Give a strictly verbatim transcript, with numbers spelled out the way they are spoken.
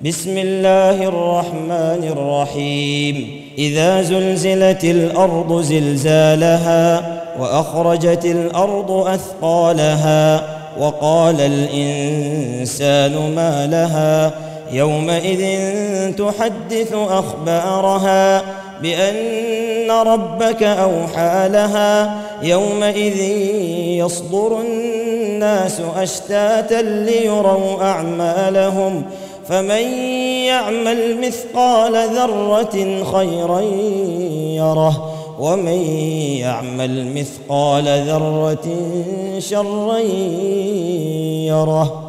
بسم الله الرحمن الرحيم إذا زلزلت الأرض زلزالها وأخرجت الأرض أثقالها وقال الإنسان ما لها يومئذ تحدث أخبارها بأن ربك أوحى لها يومئذ يصدر الناس أشتاتا ليروا أعمالهم فمن يعمل مثقال ذرة خيرا يره ومن يعمل مثقال ذرة شرا يره.